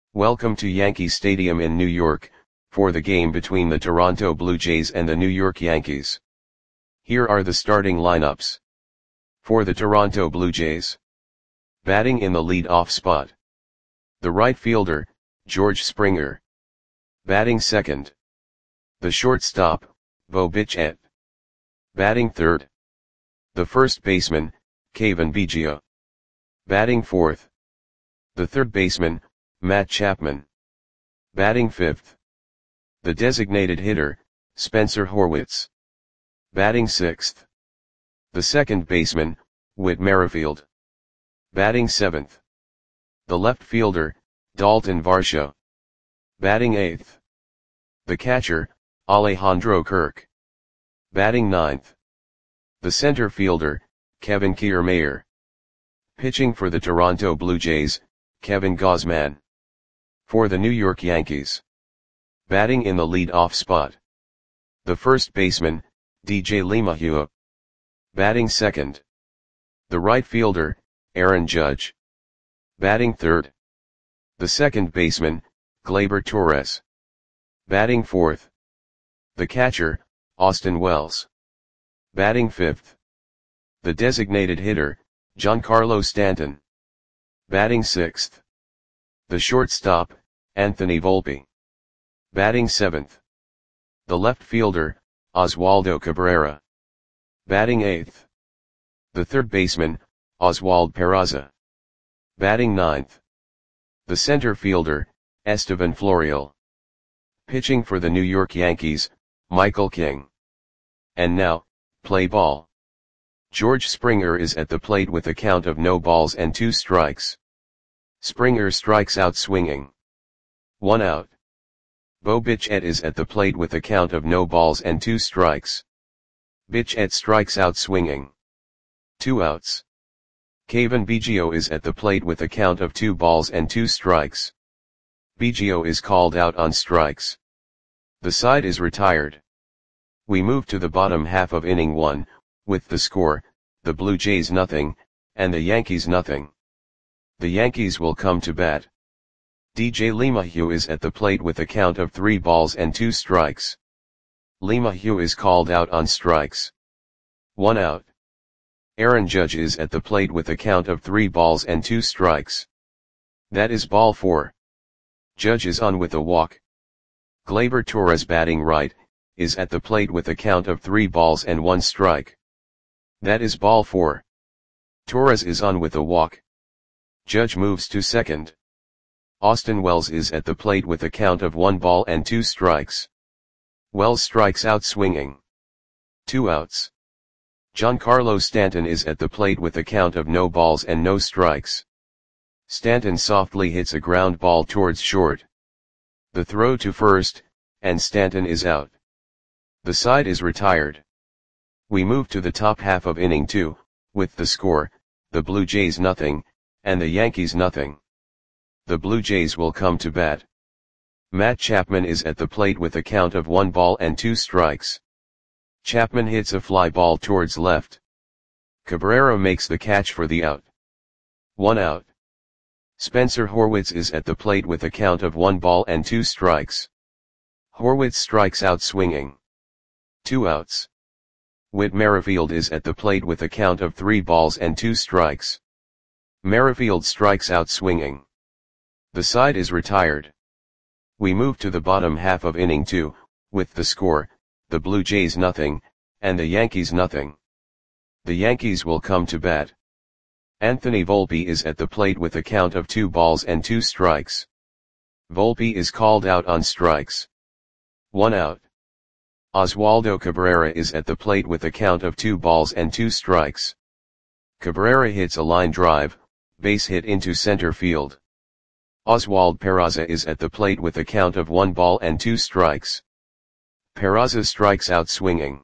Welcome to Yankee Stadium in New York, for the game between the Toronto Blue Jays and the New York Yankees. Here are the starting lineups. For the Toronto Blue Jays. Batting in the lead-off spot. The right fielder, George Springer. Batting second. The shortstop, Bo Bichette. Batting third. The first baseman, Cavan Biggio. Batting fourth. The third baseman, Matt Chapman. Batting fifth. The designated hitter, Spencer Horwitz. Batting sixth. The second baseman, Whit Merrifield. Batting seventh. The left fielder, Dalton Varsho. Batting eighth. The catcher, Alejandro Kirk. Batting ninth. The center fielder, Kevin Kiermaier. Pitching for the Toronto Blue Jays, Kevin Gausman. For the New York Yankees. Batting in the lead-off spot. The first baseman, DJ LeMahieu. Batting second. The right fielder, Aaron Judge. Batting third. The second baseman, Gleyber Torres. Batting fourth. The catcher, Austin Wells. Batting fifth. The designated hitter, Giancarlo Stanton. Batting sixth. The shortstop, Anthony Volpe. Batting seventh. The left fielder, Oswaldo Cabrera. Batting eighth. The third baseman, Oswald Peraza. Batting ninth. The center fielder, Estevan Florial. Pitching for the New York Yankees, Michael King. And now, play ball. George Springer is at the plate with a count of no balls and 2 strikes. Springer strikes out swinging. 1 out. Bo Bichette is at the plate with a count of no balls and 2 strikes. Bichette strikes out swinging. 2 outs. Cavan Biggio is at the plate with a count of 2 balls and 2 strikes. Biggio is called out on strikes. The side is retired. We move to the bottom half of inning 1, with the score, the Blue Jays nothing, and the Yankees nothing. The Yankees will come to bat. DJ LeMahieu is at the plate with a count of 3 balls and 2 strikes. LeMahieu is called out on strikes. 1 out. Aaron Judge is at the plate with a count of 3 balls and 2 strikes. That is ball 4. Judge is on with a walk. Gleyber Torres, batting right, is at the plate with a count of 3 balls and 1 strike. That is ball 4. Torres is on with a walk. Judge moves to second. Austin Wells is at the plate with a count of 1 ball and 2 strikes. Wells strikes out swinging. 2 outs. Giancarlo Stanton is at the plate with a count of no balls and no strikes. Stanton softly hits a ground ball towards short. The throw to first, and Stanton is out. The side is retired. We move to the top half of inning 2, with the score, the Blue Jays nothing, and the Yankees nothing. The Blue Jays will come to bat. Matt Chapman is at the plate with a count of 1 ball and 2 strikes. Chapman hits a fly ball towards left. Cabrera makes the catch for the out. 1 out. Spencer Horwitz is at the plate with a count of 1 ball and 2 strikes. Horwitz strikes out swinging. 2 outs. Whit Merrifield is at the plate with a count of 3 balls and 2 strikes. Merrifield strikes out swinging. The side is retired. We move to the bottom half of inning 2, with the score, the Blue Jays nothing, and the Yankees nothing. The Yankees will come to bat. Anthony Volpe is at the plate with a count of 2 balls and 2 strikes. Volpe is called out on strikes. 1 out. Oswaldo Cabrera is at the plate with a count of 2 balls and 2 strikes. Cabrera hits a line drive, base hit into center field. Oswald Peraza is at the plate with a count of 1 ball and 2 strikes. Peraza strikes out swinging.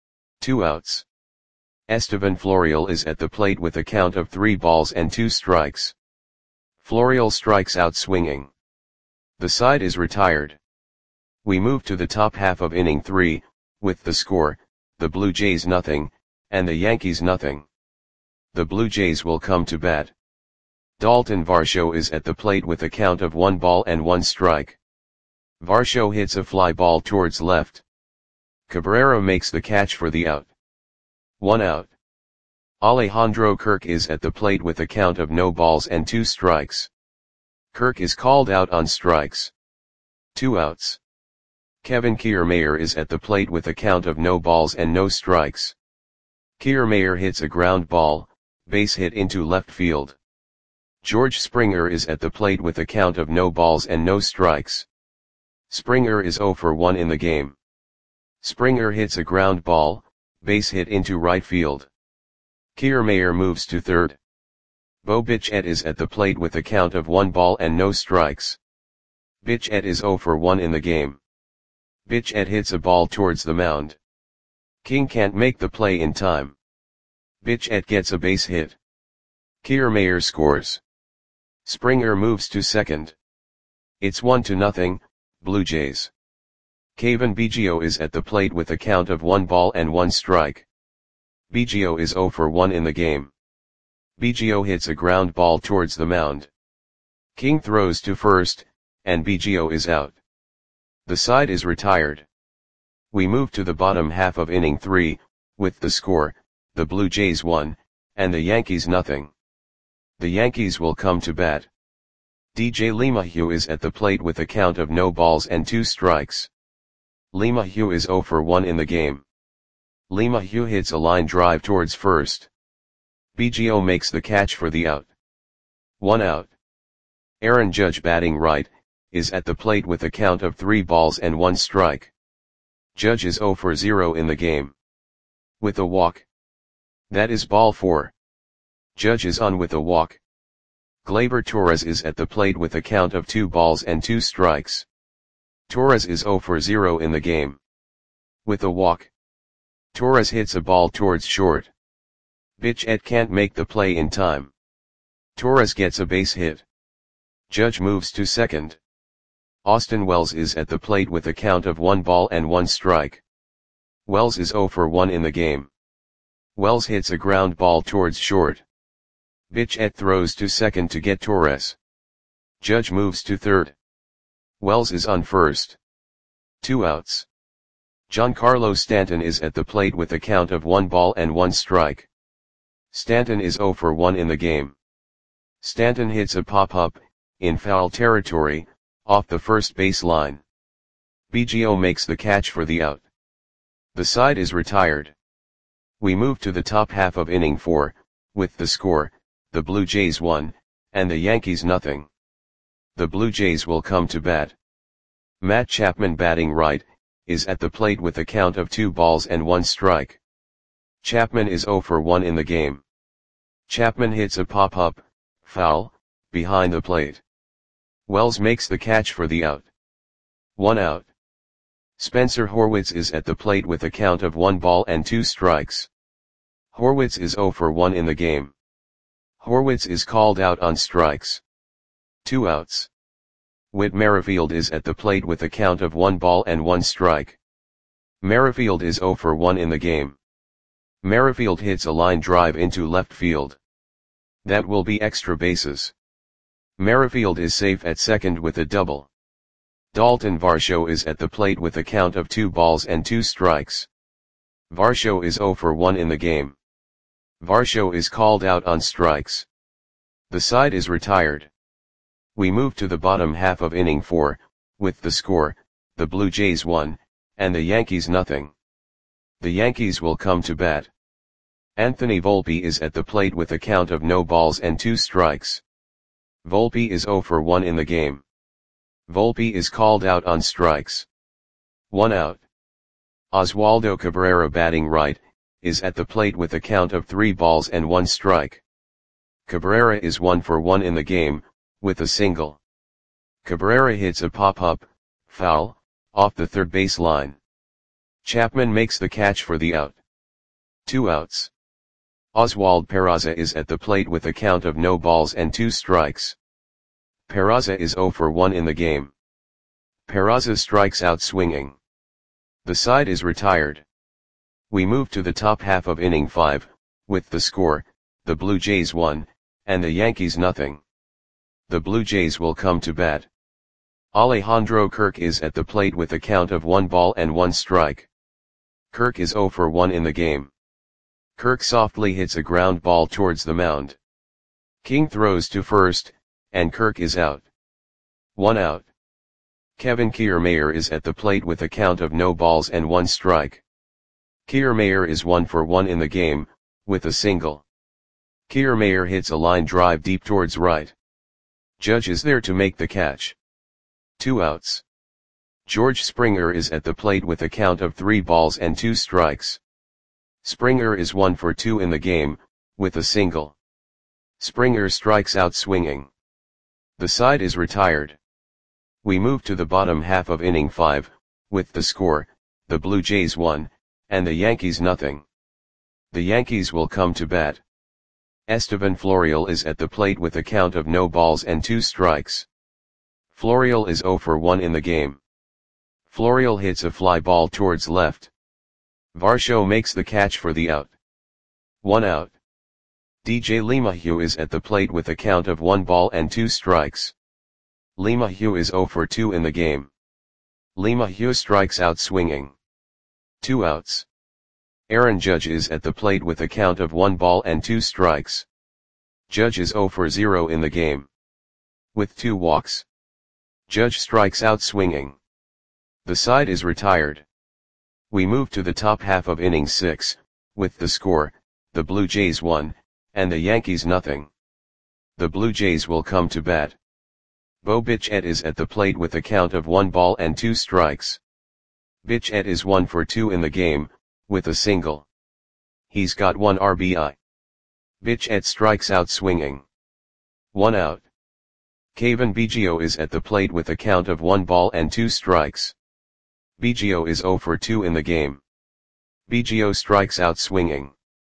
2 outs. Estevan Florial is at the plate with a count of 3 balls and 2 strikes. Florial strikes out swinging. The side is retired. We move to the top half of inning 3, with the score, the Blue Jays nothing, and the Yankees nothing. The Blue Jays will come to bat. Dalton Varsho is at the plate with a count of 1 ball and 1 strike. Varsho hits a fly ball towards left. Cabrera makes the catch for the out. 1 out. Alejandro Kirk is at the plate with a count of no balls and 2 strikes. Kirk is called out on strikes. 2 outs. Kevin Kiermaier is at the plate with a count of no balls and no strikes. Kiermaier hits a ground ball, base hit into left field. George Springer is at the plate with a count of no balls and no strikes. Springer is 0 for 1 in the game. Springer hits a ground ball, base hit into right field. Kiermaier moves to third. Bo Bichette is at the plate with a count of 1 ball and no strikes. Bichette is 0 for 1 in the game. Bichette hits a ball towards the mound. King can't make the play in time. Bichette gets a base hit. Kiermaier scores. Springer moves to second. It's 1-0, Blue Jays. Cavan Biggio is at the plate with a count of 1 ball and 1 strike. Biggio is 0 for 1 in the game. Biggio hits a ground ball towards the mound. King throws to first, and Biggio is out. The side is retired. We move to the bottom half of inning 3, with the score, the Blue Jays 1, and the Yankees 0. The Yankees will come to bat. DJ LeMahieu is at the plate with a count of no balls and 2 strikes. LeMahieu is 0 for 1 in the game. LeMahieu hits a line drive towards first. Biggio makes the catch for the out. 1 out. Aaron Judge, batting right, is at the plate with a count of 3 balls and 1 strike. Judge is 0 for 0 in the game. With a walk. That is ball 4. Judge is on with a walk. Gleyber Torres is at the plate with a count of 2 balls and 2 strikes. Torres is 0 for 0 in the game. With a walk. Torres hits a ball towards short. Bichette can't make the play in time. Torres gets a base hit. Judge moves to second. Austin Wells is at the plate with a count of 1 ball and 1 strike. Wells is 0 for 1 in the game. Wells hits a ground ball towards short. Bichette throws to second to get Torres. Judge moves to third. Wells is on first. 2 outs. Giancarlo Stanton is at the plate with a count of 1 ball and 1 strike. Stanton is 0 for 1 in the game. Stanton hits a pop-up, in foul territory, off the first base line. Biggio makes the catch for the out. The side is retired. We move to the top half of inning 4, with the score, the Blue Jays 1, and the Yankees 0. The Blue Jays will come to bat. Matt Chapman, batting right, is at the plate with a count of 2 balls and 1 strike. Chapman is 0 for 1 in the game. Chapman hits a pop-up, foul, behind the plate. Wells makes the catch for the out. 1 out. Spencer Horwitz is at the plate with a count of 1 ball and 2 strikes. Horwitz is 0 for 1 in the game. Horwitz is called out on strikes. 2 outs. Whit Merrifield is at the plate with a count of 1 ball and 1 strike. Merrifield is 0 for 1 in the game. Merrifield hits a line drive into left field. That will be extra bases. Merrifield is safe at second with a double. Dalton Varsho is at the plate with a count of 2 balls and 2 strikes. Varsho is 0 for 1 in the game. Varsho is called out on strikes. The side is retired. We move to the bottom half of inning 4, with the score, the Blue Jays 1, and the Yankees 0. The Blue Jays will come to bat. Anthony Volpe is at the plate with a count of no balls and 2 strikes. Volpe is 0 for 1 in the game. Volpe is called out on strikes. 1 out. Oswaldo Cabrera, batting right, is at the plate with a count of 3 balls and 1 strike. Cabrera is 1 for 1 in the game, with a single. Cabrera hits a pop-up, foul, off the third base line. Chapman makes the catch for the out. 2 outs. Oswald Peraza is at the plate with a count of no balls and 2 strikes. Peraza is 0 for 1 in the game. Peraza strikes out swinging. The side is retired. We move to the top half of inning 5, with the score, the Blue Jays 1, and the Yankees 0. The Blue Jays will come to bat. Alejandro Kirk is at the plate with a count of 1 ball and 1 strike. Kirk is 0 for 1 in the game. Kirk softly hits a ground ball towards the mound. King throws to first, and Kirk is out. 1 out. Kevin Kiermaier is at the plate with a count of no balls and 1 strike. Kiermaier is 1 for 1 in the game, with a single. Kiermaier hits a line drive deep towards right. Judge is there to make the catch. 2 outs. George Springer is at the plate with a count of 3 balls and 2 strikes. Springer is 1 for 2 in the game, with a single. Springer strikes out swinging. The side is retired. We move to the bottom half of inning 5, with the score, the Blue Jays 1, and the Yankees nothing. The Yankees will come to bat. Estevan Florial is at the plate with a count of no balls and 2 strikes. Florial is 0 for 1 in the game. Florial hits a fly ball towards left. Varsho makes the catch for the out. 1 out. DJ LeMahieu is at the plate with a count of 1 ball and 2 strikes. LeMahieu is 0 for 2 in the game. LeMahieu strikes out swinging. 2 outs. Aaron Judge is at the plate with a count of 1 ball and 2 strikes. Judge is 0 for 0 in the game. With 2 walks. Judge strikes out swinging. The side is retired. We move to the top half of inning 6, with the score, the Blue Jays 1, and the Yankees nothing. The Blue Jays will come to bat. Bo Bichette is at the plate with a count of 1 ball and 2 strikes. Bichette is 1 for 2 in the game, with a single. He's got 1 RBI. Bichette strikes out swinging. 1 out. Cavan Biggio is at the plate with a count of 1 ball and 2 strikes. Biggio is 0 for 2 in the game. Biggio strikes out swinging.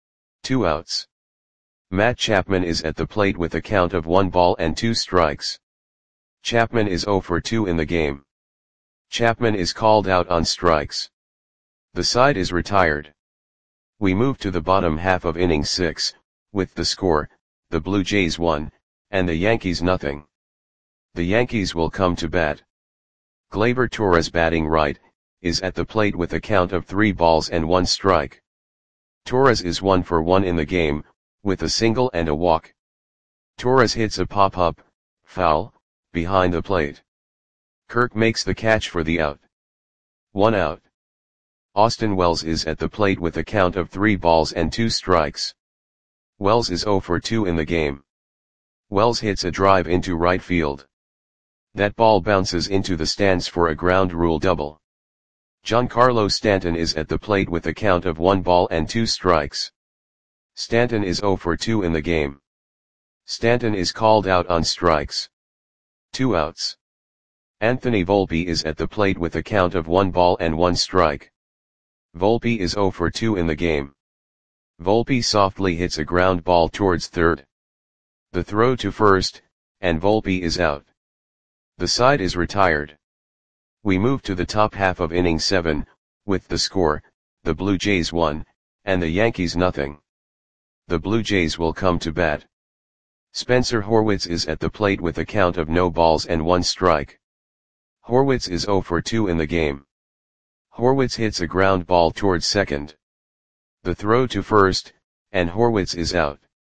2 outs. Matt Chapman is at the plate with a count of 1 ball and 2 strikes. Chapman is 0 for 2 in the game. Chapman is called out on strikes. The side is retired. We move to the bottom half of inning 6, with the score, the Blue Jays 1, and the Yankees nothing. The Yankees will come to bat. Gleyber Torres batting right, is at the plate with a count of 3 balls and 1 strike. Torres is 1 for 1 in the game, with a single and a walk. Torres hits a pop-up, foul, behind the plate. Kirk makes the catch for the out. 1 out. Austin Wells is at the plate with a count of 3 balls and 2 strikes. Wells is 0 for 2 in the game. Wells hits a drive into right field. That ball bounces into the stands for a ground rule double. Giancarlo Stanton is at the plate with a count of 1 ball and 2 strikes. Stanton is 0 for 2 in the game. Stanton is called out on strikes. 2 outs. Anthony Volpe is at the plate with a count of 1 ball and 1 strike. Volpe is 0 for 2 in the game. Volpe softly hits a ground ball towards third. The throw to first, and Volpe is out. The side is retired. We move to the top half of inning 7, with the score, the Blue Jays 1, and the Yankees nothing. The Blue Jays will come to bat. Spencer Horwitz is at the plate with a count of no balls and 1 strike. Horwitz is 0 for 2 in the game. Horwitz hits a ground ball towards second. The throw to first, and Horwitz is out.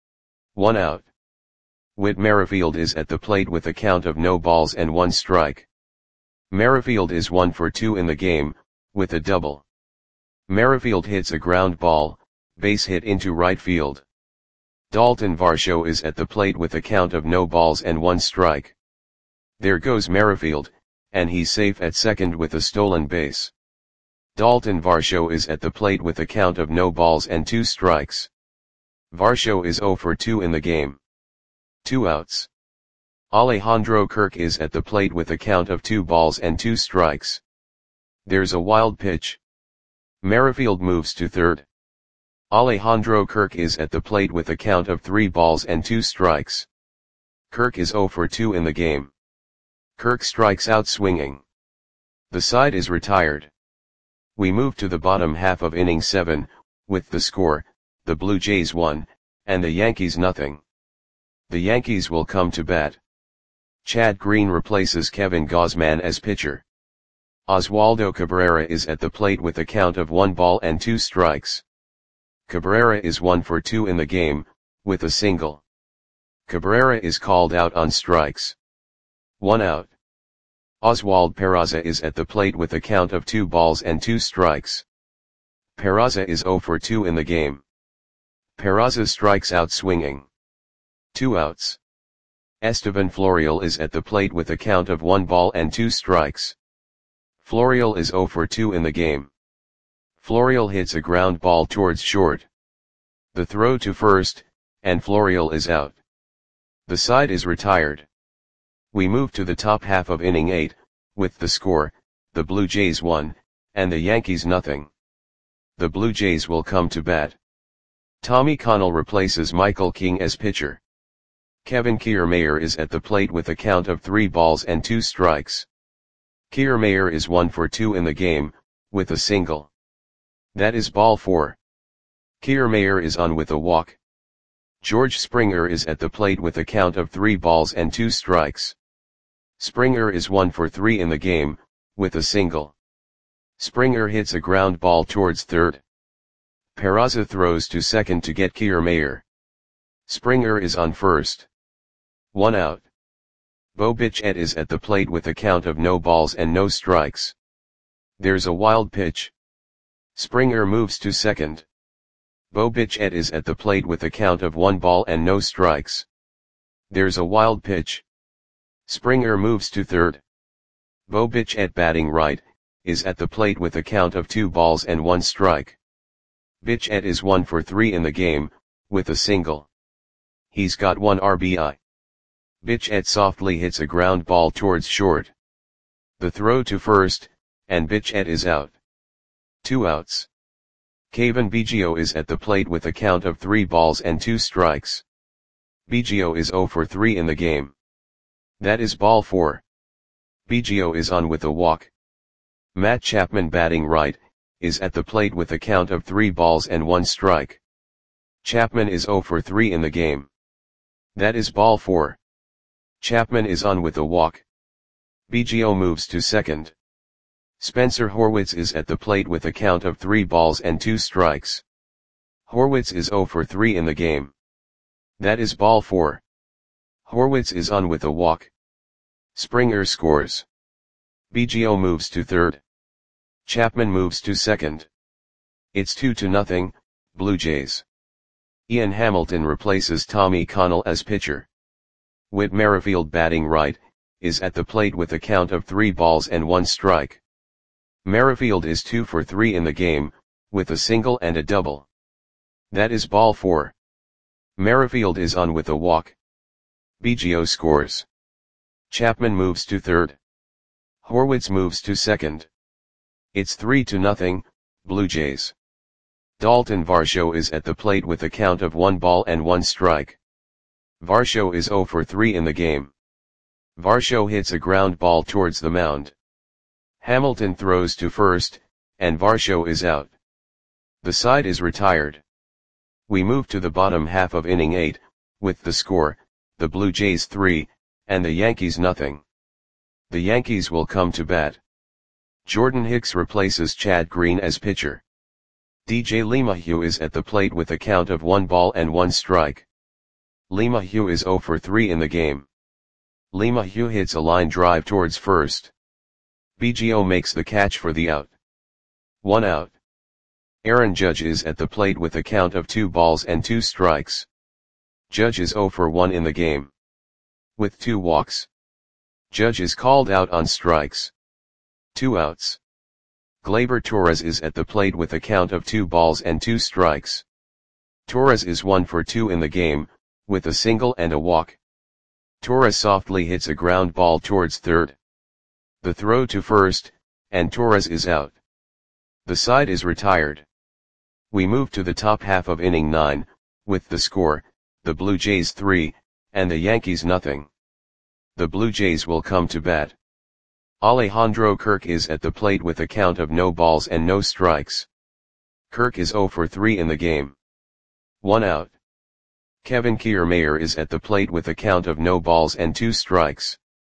1 out. Whit Merrifield is at the plate with a count of no balls and 1 strike. Merrifield is 1 for 2 in the game, with a double. Merrifield hits a ground ball, base hit into right field. Dalton Varsho is at the plate with a count of no balls and 1 strike. There goes Merrifield, and he's safe at second with a stolen base. Dalton Varsho is at the plate with a count of no balls and 2 strikes. Varsho is 0 for 2 in the game. 2 outs. Alejandro Kirk is at the plate with a count of 2 balls and 2 strikes. There's a wild pitch. Merrifield moves to third. Alejandro Kirk is at the plate with a count of 3 balls and 2 strikes. Kirk is 0 for 2 in the game. Kirk strikes out swinging. The side is retired. We move to the bottom half of inning 7, with the score, the Blue Jays 1, and the Yankees nothing. The Yankees will come to bat. Chad Green replaces Kevin Gausman as pitcher. Oswaldo Cabrera is at the plate with a count of 1 ball and 2 strikes. Cabrera is 1 for 2 in the game, with a single. Cabrera is called out on strikes. 1 out. Oswald Peraza is at the plate with a count of 2 balls and 2 strikes. Peraza is 0 for 2 in the game. Peraza strikes out swinging. 2 outs. Estevan Florial is at the plate with a count of 1 ball and 2 strikes. Florial is 0 for 2 in the game. Florial hits a ground ball towards short. The throw to first, and Florial is out. The side is retired. We move to the top half of inning 8, with the score, the Blue Jays 1, and the Yankees nothing. The Blue Jays will come to bat. Tommy Connell replaces Michael King as pitcher. Kevin Kiermaier is at the plate with a count of 3 balls and 2 strikes. Kiermaier is 1 for 2 in the game, with a single. That is ball 4. Kiermaier is on with a walk. George Springer is at the plate with a count of 3 balls and 2 strikes. Springer is 1 for 3 in the game, with a single. Springer hits a ground ball towards third. Peraza throws to second to get Kiermaier. Springer is on first. 1 out. Bo Bichette is at the plate with a count of no balls and no strikes. There's a wild pitch. Springer moves to second. Bo Bichette is at the plate with a count of 1 ball and no strikes. There's a wild pitch. Springer moves to third. Bo Bichette, batting right, is at the plate with a count of 2 balls and 1 strike. Bichette is 1 for 3 in the game, with a single. He's got 1 RBI. Bichette softly hits a ground ball towards short. The throw to first, and Bichette is out. 2 outs. Cavan Biggio is at the plate with a count of 3 balls and 2 strikes. Biggio is 0 for 3 in the game. That is ball 4. Biggio is on with a walk. Matt Chapman, batting right, is at the plate with a count of 3 balls and 1 strike. Chapman is 0 for 3 in the game. That is ball 4. Chapman is on with a walk. Biggio moves to second. Spencer Horwitz is at the plate with a count of 3 balls and 2 strikes. Horwitz is 0 for 3 in the game. That is ball 4. Horwitz is on with a walk. Springer scores. Biggio moves to third. Chapman moves to second. It's 2-0, Blue Jays. Ian Hamilton replaces Tommy Connell as pitcher. Whit Merrifield, batting right, is at the plate with a count of 3 balls and 1 strike. Merrifield is 2 for 3 in the game, with a single and a double. That is ball 4. Merrifield is on with a walk. Biggio scores. Chapman moves to third. Horwitz moves to second. It's 3-0, Blue Jays. Dalton Varsho is at the plate with a count of 1 ball and 1 strike. Varsho is 0 for 3 in the game. Varsho hits a ground ball towards the mound. Hamilton throws to first, and Varsho is out. The side is retired. We move to the bottom half of inning 8, with the score, the Blue Jays 3, and the Yankees nothing. The Yankees will come to bat. Jordan Hicks replaces Chad Green as pitcher. DJ LeMahieu is at the plate with a count of 1 ball and 1 strike. LeMahieu is 0 for 3 in the game. LeMahieu hits a line drive towards first. Biggio makes the catch for the out. 1 out. Aaron Judge is at the plate with a count of 2 balls and 2 strikes. Judge is 0 for 1 in the game. With 2 walks. Judge is called out on strikes. 2 outs. Gleyber Torres is at the plate with a count of 2 balls and 2 strikes. Torres is 1 for 2 in the game, with a single and a walk. Torres softly hits a ground ball towards third. The throw to first, and Torres is out. The side is retired. We move to the top half of inning 9, with the score, the Blue Jays 3, and the Yankees nothing. The Blue Jays will come to bat. Alejandro Kirk is at the plate with a count of no balls and no strikes. Kirk is 0 for 3 in the game. 1 out. Kevin Kiermaier is at the plate with a count of no balls and 2 strikes.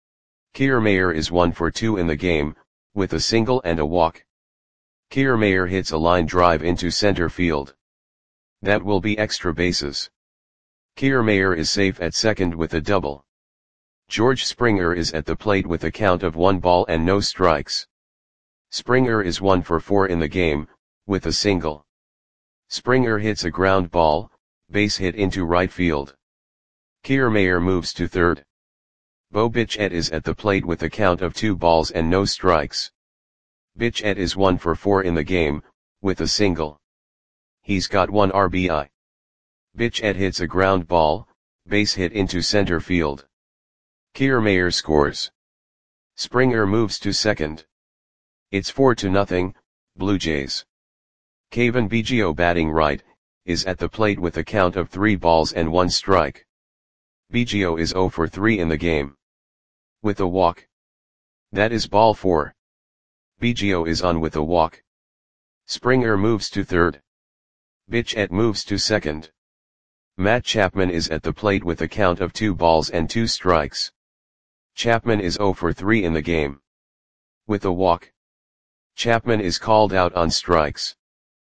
Kiermaier is 1 for 2 in the game, with a single and a walk. Kiermaier hits a line drive into center field. That will be extra bases. Kiermaier is safe at second with a double. George Springer is at the plate with a count of 1 ball and no strikes. Springer is 1 for 4 in the game, with a single. Springer hits a ground ball, base hit into right field. Kiermaier moves to third. Bo Bichette is at the plate with a count of 2 balls and no strikes. Bichette is 1 for 4 in the game, with a single. He's got 1 RBI. Bichette hits a ground ball, base hit into center field. Kiermaier scores. Springer moves to second. It's 4-0, Blue Jays. Cavan Biggio batting right, is at the plate with a count of 3 balls and 1 strike. Biggio is 0 for 3 in the game. With a walk. That is ball 4. Biggio is on with a walk. Springer moves to third. Bichette moves to second. Matt Chapman is at the plate with a count of 2 balls and 2 strikes. Chapman is 0 for 3 in the game. With a walk. Chapman is called out on strikes.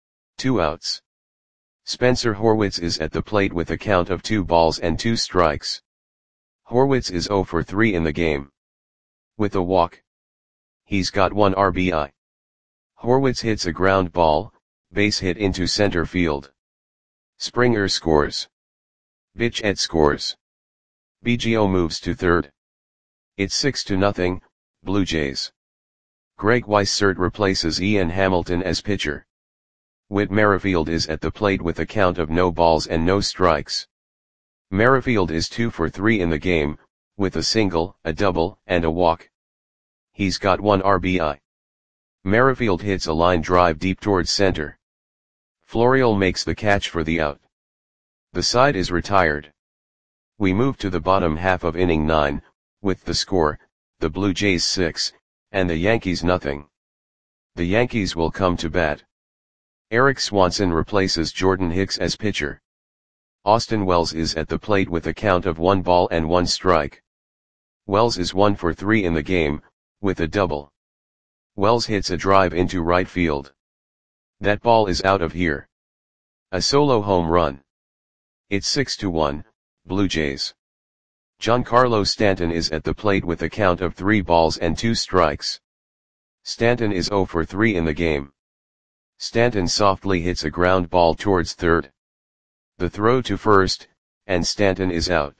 2 outs. Spencer Horwitz is at the plate with a count of 2 balls and 2 strikes. Horwitz is 0 for 3 in the game. With a walk. He's got 1 RBI. Horwitz hits a ground ball, base hit into center field. Springer scores. Bichette scores. Biggio moves to third. It's 6-0, Blue Jays. Greg Weissert replaces Ian Hamilton as pitcher. Whit Merrifield is at the plate with a count of no balls and no strikes. Merrifield is 2 for 3 in the game, with a single, a double, and a walk. He's got 1 RBI. Merrifield hits a line drive deep towards center. Florial makes the catch for the out. The side is retired. We move to the bottom half of inning 9, with the score, the Blue Jays 6, and the Yankees nothing. The Yankees will come to bat. Eric Swanson replaces Jordan Hicks as pitcher. Austin Wells is at the plate with a count of 1 ball and 1 strike. Wells is 1 for 3 in the game, with a double. Wells hits a drive into right field. That ball is out of here. A solo home run. It's 6-1, Blue Jays. Giancarlo Stanton is at the plate with a count of 3 balls and 2 strikes. Stanton is 0 for 3 in the game. Stanton softly hits a ground ball towards third. The throw to first, and Stanton is out.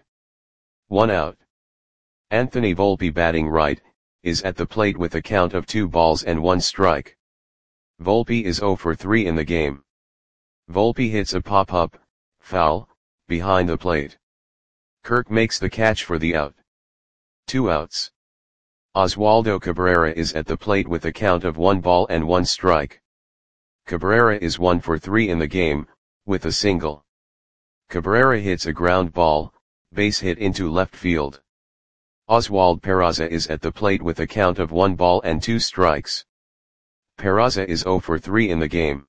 1 out. Anthony Volpe batting right, is at the plate with a count of 2 balls and 1 strike. Volpe is 0 for 3 in the game. Volpe hits a pop-up, foul, behind the plate. Kirk makes the catch for the out. 2 outs. Oswaldo Cabrera is at the plate with a count of 1 ball and 1 strike. Cabrera is 1 for 3 in the game, with a single. Cabrera hits a ground ball, base hit into left field. Oswald Peraza is at the plate with a count of 1 ball and 2 strikes. Peraza is 0 for 3 in the game.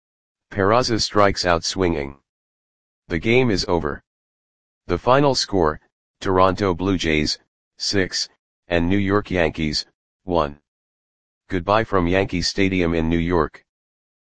Peraza strikes out swinging. The game is over. The final score, Toronto Blue Jays, 6, and New York Yankees, 1. Goodbye from Yankee Stadium in New York.